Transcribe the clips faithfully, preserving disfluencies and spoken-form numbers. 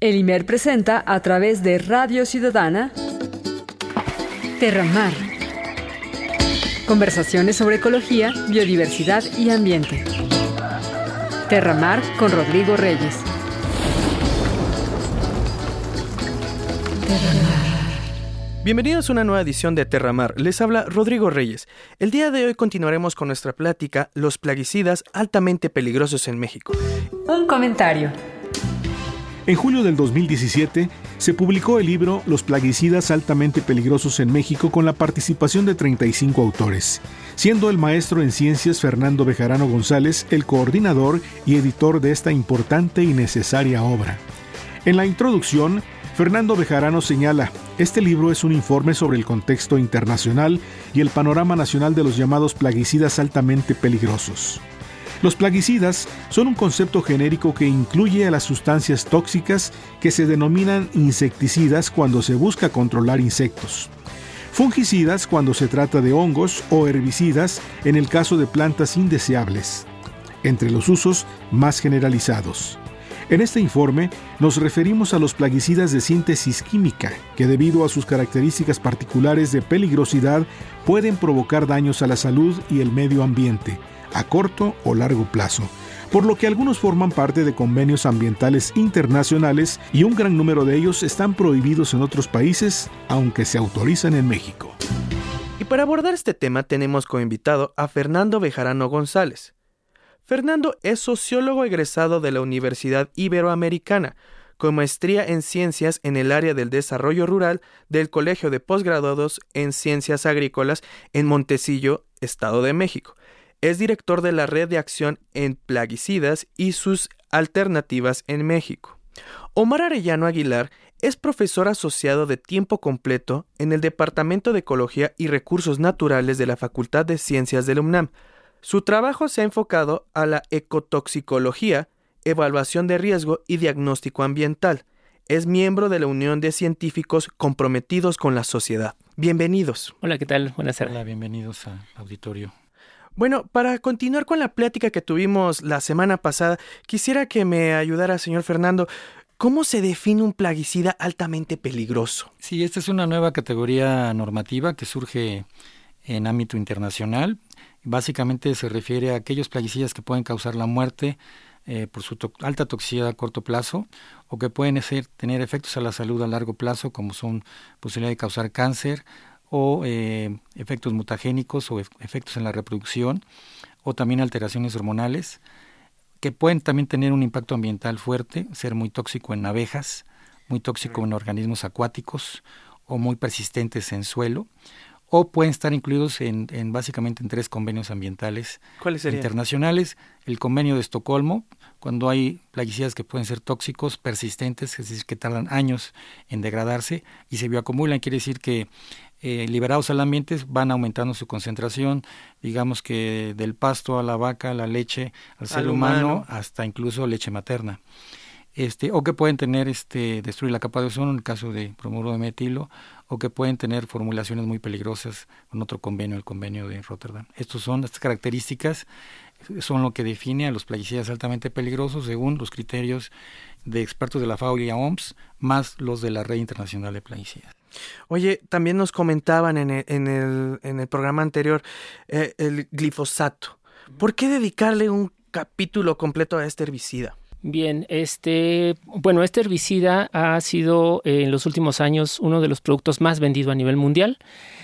El I M E R presenta a través de Radio Ciudadana Terramar. Conversaciones sobre ecología, biodiversidad y ambiente. Terramar con Rodrigo Reyes. Terramar. Bienvenidos a una nueva edición de Terramar. Les habla Rodrigo Reyes. El día de hoy continuaremos con nuestra plática Los plaguicidas altamente peligrosos en México. Un comentario. En julio del dos mil diecisiete se publicó el libro Los plaguicidas altamente peligrosos en México con la participación de treinta y cinco autores, siendo el maestro en ciencias Fernando Bejarano González el coordinador y editor de esta importante y necesaria obra. En la introducción, Fernando Bejarano señala, este libro es un informe sobre el contexto internacional y el panorama nacional de los llamados plaguicidas altamente peligrosos. Los plaguicidas son un concepto genérico que incluye a las sustancias tóxicas que se denominan insecticidas cuando se busca controlar insectos, fungicidas cuando se trata de hongos o herbicidas en el caso de plantas indeseables, entre los usos más generalizados. En este informe nos referimos a los plaguicidas de síntesis química, que debido a sus características particulares de peligrosidad pueden provocar daños a la salud y el medio ambiente, a corto o largo plazo, por lo que algunos forman parte de convenios ambientales internacionales y un gran número de ellos están prohibidos en otros países, aunque se autorizan en México. Y para abordar este tema tenemos como invitado a Fernando Bejarano González. Fernando es sociólogo egresado de la Universidad Iberoamericana, con maestría en ciencias en el área del desarrollo rural del Colegio de Postgraduados en Ciencias Agrícolas en Montecillo, Estado de México. Es director de la Red de Acción en Plaguicidas y sus Alternativas en México. Omar Arellano Aguilar es profesor asociado de tiempo completo en el Departamento de Ecología y Recursos Naturales de la Facultad de Ciencias de la UNAM. Su trabajo se ha enfocado a la ecotoxicología, evaluación de riesgo y diagnóstico ambiental. Es miembro de la Unión de Científicos Comprometidos con la Sociedad. Bienvenidos. Hola, ¿qué tal? Buenas tardes. Hola, bienvenidos al auditorio. Bueno, para continuar con la plática que tuvimos la semana pasada, quisiera que me ayudara, señor Fernando. ¿Cómo se define un plaguicida altamente peligroso? Sí, esta es una nueva categoría normativa que surge en ámbito internacional. Básicamente se refiere a aquellos plaguicidas que pueden causar la muerte eh, por su to- alta toxicidad a corto plazo o que pueden ser, tener efectos a la salud a largo plazo, como son posibilidad de causar cáncer, o eh, efectos mutagénicos o e- efectos en la reproducción, o también alteraciones hormonales, que pueden también tener un impacto ambiental fuerte, ser muy tóxico en abejas, muy tóxico en organismos acuáticos, o muy persistentes en suelo, o pueden estar incluidos en, en básicamente en tres convenios ambientales internacionales. El convenio de Estocolmo, cuando hay plaguicidas que pueden ser tóxicos, persistentes, es decir, que tardan años en degradarse y se bioacumulan, quiere decir que eh, liberados al ambiente van aumentando su concentración, digamos que del pasto a la vaca, a la leche, al ser humano, humano, hasta incluso leche materna. Este, o que pueden tener, este, destruir la capa de ozono en el caso de bromuro de metilo, o que pueden tener formulaciones muy peligrosas con otro convenio, el convenio de Rotterdam. Estos son, estas características son lo que define a los plaguicidas altamente peligrosos según los criterios de expertos de la FAO y la O M S, más los de la Red Internacional de Plaguicidas. Oye, también nos comentaban en el, en el, en el programa anterior eh, el glifosato. ¿Por qué dedicarle un capítulo completo a este herbicida? Bien, este, bueno, este herbicida ha sido eh, en los últimos años uno de los productos más vendidos a nivel mundial.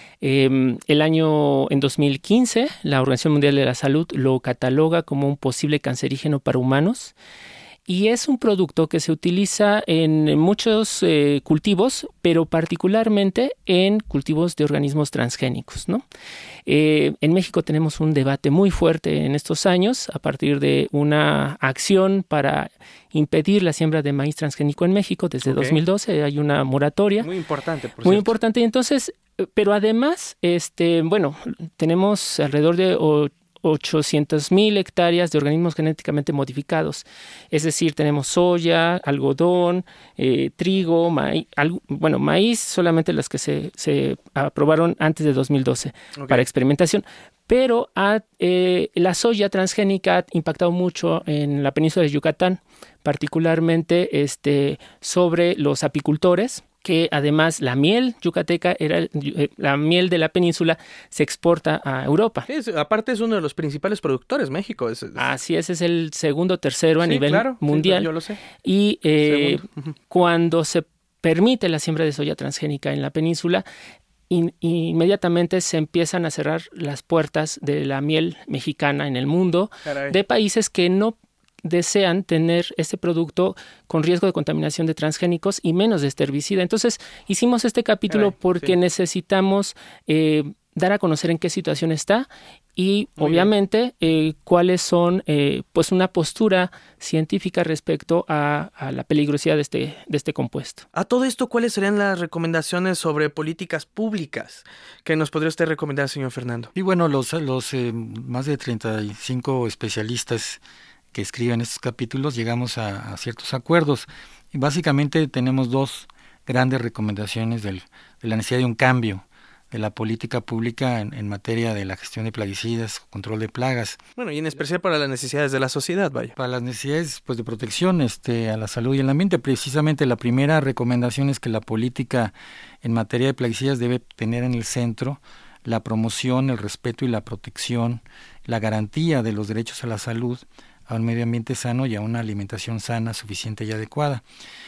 Eh, el año, en dos mil quince, la Organización Mundial de la Salud lo cataloga como un posible cancerígeno para humanos. Y es un producto que se utiliza en muchos eh, cultivos, pero particularmente en cultivos de organismos transgénicos, ¿no? Eh, en México tenemos un debate muy fuerte en estos años a partir de una acción para impedir la siembra de maíz transgénico en México. Desde okay. dos mil doce hay una moratoria. Muy importante, por Muy cierto. importante. Y entonces, pero además, este, bueno, tenemos alrededor de ochocientas mil hectáreas de organismos genéticamente modificados. Es decir, tenemos soya, algodón, eh, trigo, maíz, algo, bueno, maíz solamente las que se, se aprobaron antes de dos mil doce okay. para experimentación. pero ha, eh, la soya transgénica ha impactado mucho en la península de Yucatán, particularmente este, sobre los apicultores, que además la miel yucateca, era el, la miel de la península, se exporta a Europa. Sí, es, aparte es uno de los principales productores, México. Es, es... Así es, es el segundo, tercero a sí, nivel claro, mundial. Sí, yo lo sé. Y eh, uh-huh. cuando se permite la siembra de soya transgénica en la península, in, inmediatamente se empiezan a cerrar las puertas de la miel mexicana en el mundo, Caray. de países que no desean tener este producto con riesgo de contaminación de transgénicos y menos de este herbicida. Entonces, hicimos este capítulo Caray, porque sí. necesitamos eh, dar a conocer en qué situación está y, Muy obviamente, eh, cuáles son, eh, pues, una postura científica respecto a, a la peligrosidad de este, de este compuesto. A todo esto, ¿cuáles serían las recomendaciones sobre políticas públicas que nos podría usted recomendar, señor Fernando? Y bueno, los, los eh, más de treinta y cinco especialistas que escriben estos capítulos, llegamos a, a ciertos acuerdos. Y básicamente tenemos dos grandes recomendaciones del, de la necesidad de un cambio de la política pública en, en materia de la gestión de plaguicidas, control de plagas. Bueno, y en especial para las necesidades de la sociedad, vaya. Para las necesidades pues, de protección este, a la salud y el ambiente, precisamente la primera recomendación es que la política en materia de plaguicidas debe tener en el centro la promoción, el respeto y la protección, la garantía de los derechos a la salud, a un medio ambiente sano y a una alimentación sana, suficiente y adecuada.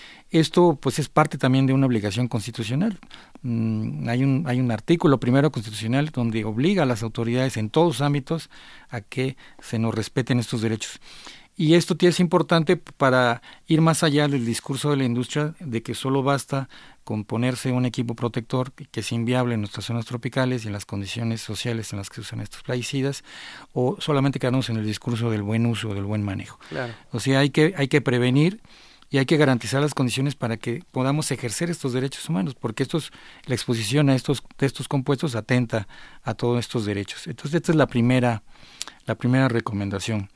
Esto pues es parte también de una obligación constitucional. Mm, hay un hay un artículo primero constitucional donde obliga a las autoridades en todos los ámbitos a que se nos respeten estos derechos. Y esto es importante para ir más allá del discurso de la industria de que solo basta con ponerse un equipo protector que es inviable en nuestras zonas tropicales y en las condiciones sociales en las que se usan estos plaguicidas, o solamente quedarnos en el discurso del buen uso o del buen manejo. Claro. O sea, hay que, hay que prevenir y hay que garantizar las condiciones para que podamos ejercer estos derechos humanos, porque estos, la exposición a estos, de estos compuestos atenta a todos estos derechos. Entonces, esta es la primera, la primera recomendación.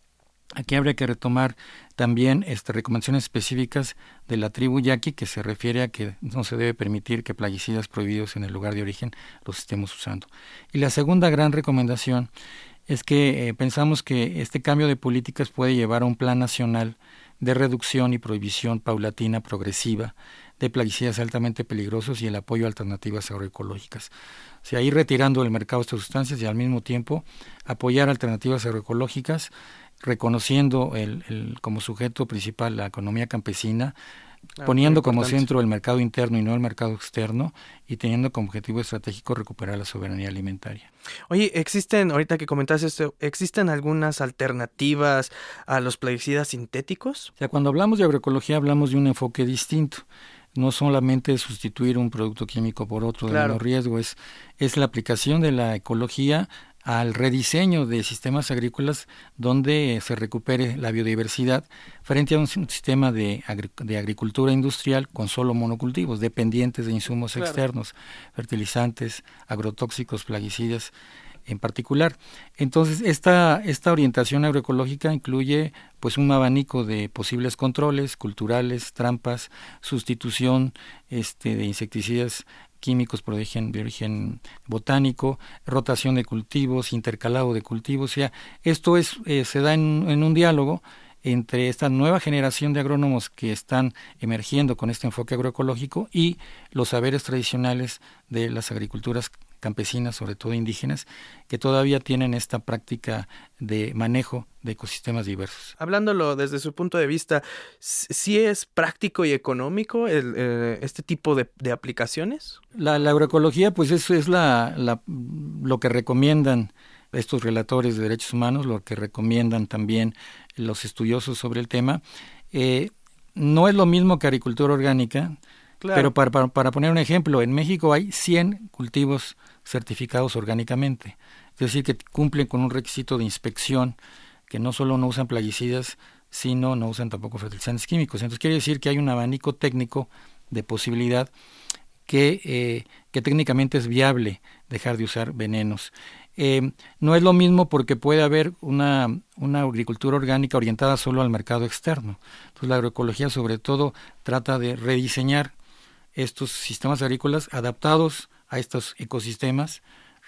Aquí habría que retomar también este, recomendaciones específicas de la tribu yaqui, que se refiere a que no se debe permitir que plaguicidas prohibidos en el lugar de origen los estemos usando. Y la segunda gran recomendación es que eh, pensamos que este cambio de políticas puede llevar a un plan nacional de reducción y prohibición paulatina progresiva de plaguicidas altamente peligrosos y el apoyo a alternativas agroecológicas. O sea, ir retirando del mercado estas sustancias y al mismo tiempo apoyar alternativas agroecológicas, reconociendo el, el, como sujeto principal la economía campesina, ah, poniendo como centro el mercado interno y no el mercado externo, y teniendo como objetivo estratégico recuperar la soberanía alimentaria. Oye, existen, ahorita que comentaste esto, ¿existen algunas alternativas a los plaguicidas sintéticos? O sea, cuando hablamos de agroecología hablamos de un enfoque distinto. No solamente sustituir un producto químico por otro de claro. menor riesgo, es, es la aplicación de la ecología al rediseño de sistemas agrícolas donde se recupere la biodiversidad frente a un sistema de, agri- de agricultura industrial con solo monocultivos, dependientes de insumos claro. externos, fertilizantes, agrotóxicos, plaguicidas en particular. Entonces, esta, esta orientación agroecológica incluye pues un abanico de posibles controles culturales, trampas, sustitución este, de insecticidas químicos por origen, de origen botánico, rotación de cultivos, intercalado de cultivos. O sea, esto es eh, se da en, en un diálogo entre esta nueva generación de agrónomos que están emergiendo con este enfoque agroecológico y los saberes tradicionales de las agriculturas campesinas, sobre todo indígenas, que todavía tienen esta práctica de manejo de ecosistemas diversos. Hablándolo desde su punto de vista, ¿sí es práctico y económico el, eh, este tipo de, de aplicaciones? La, la agroecología, pues eso es la, la, lo que recomiendan estos relatores de derechos humanos, lo que recomiendan también los estudiosos sobre el tema. Eh, no es lo mismo que agricultura orgánica, claro. pero para, para, para poner un ejemplo, en México hay cien cultivos certificados orgánicamente, es decir, que cumplen con un requisito de inspección, que no solo no usan plaguicidas, sino no usan tampoco fertilizantes químicos. Entonces quiere decir que hay un abanico técnico de posibilidad que, eh, que técnicamente es viable dejar de usar venenos. Eh, no es lo mismo porque puede haber una, una agricultura orgánica orientada solo al mercado externo. Entonces la agroecología sobre todo trata de rediseñar estos sistemas agrícolas adaptados a estos ecosistemas,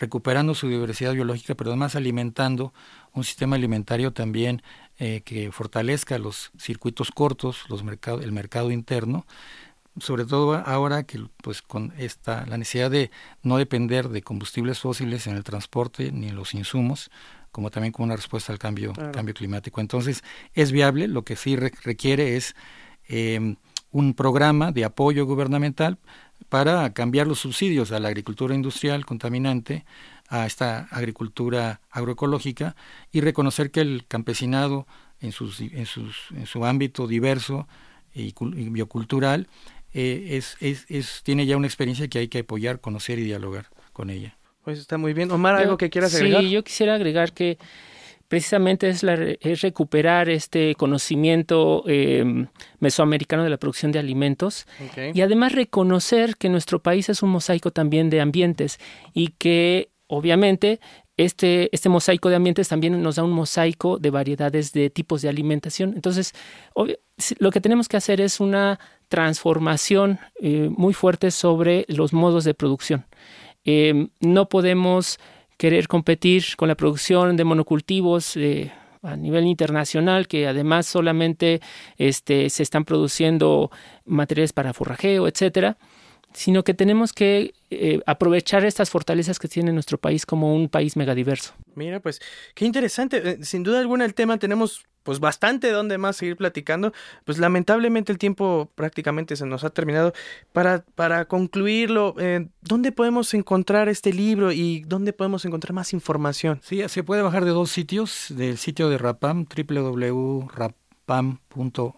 recuperando su diversidad biológica, pero además alimentando un sistema alimentario también eh, que fortalezca los circuitos cortos, los mercados, el mercado interno, sobre todo ahora que pues con esta la necesidad de no depender de combustibles fósiles en el transporte ni en los insumos, como también como una respuesta al cambio, claro. cambio climático. Entonces, es viable, lo que sí re- requiere es eh, un programa de apoyo gubernamental para cambiar los subsidios a la agricultura industrial contaminante, a esta agricultura agroecológica, y reconocer que el campesinado en, sus, en, sus, en su ámbito diverso y, y biocultural eh, es, es, es, tiene ya una experiencia que hay que apoyar, conocer y dialogar con ella. Pues está muy bien. Omar, ¿algo yo, que quieras agregar? Sí, yo quisiera agregar que precisamente es, la, es recuperar este conocimiento eh, mesoamericano de la producción de alimentos, okay. Y además reconocer que nuestro país es un mosaico también de ambientes y que obviamente este, este mosaico de ambientes también nos da un mosaico de variedades de tipos de alimentación. Entonces, obvio, lo que tenemos que hacer es una transformación eh, muy fuerte sobre los modos de producción. Eh, no podemos querer competir con la producción de monocultivos eh, a nivel internacional, que además solamente este, se están produciendo materiales para forrajeo, etcétera, sino que tenemos que eh, aprovechar estas fortalezas que tiene nuestro país como un país megadiverso. Mira, pues qué interesante. Sin duda alguna el tema tenemos pues bastante de dónde más seguir platicando. Pues lamentablemente el tiempo prácticamente se nos ha terminado. Para, para concluirlo, eh, ¿dónde podemos encontrar este libro y dónde podemos encontrar más información? Sí, se puede bajar de dos sitios, del sitio de RAPAM, doble u doble u doble u punto rapam punto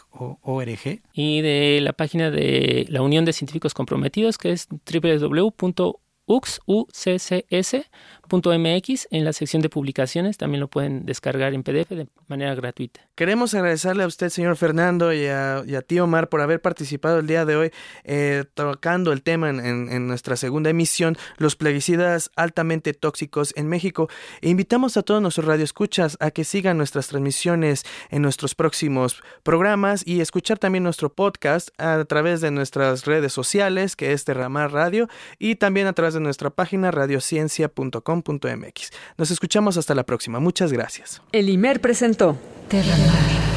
org, y de la página de la Unión de Científicos Comprometidos, que es doble u doble u doble u punto u c c s punto m x. En la sección de publicaciones también lo pueden descargar en P D F de manera gratuita. Queremos agradecerle a usted, señor Fernando, y a, y a ti, Omar, por haber participado el día de hoy eh, tocando el tema en, en, en nuestra segunda emisión, los plaguicidas altamente tóxicos en México. E invitamos a todos nuestros radioescuchas a que sigan nuestras transmisiones en nuestros próximos programas y escuchar también nuestro podcast a través de nuestras redes sociales, que es Terramar Radio, y también a través de nuestra página radiociencia punto com punto m x. Nos escuchamos hasta la próxima. Muchas gracias. El I M E R presentó Terramar.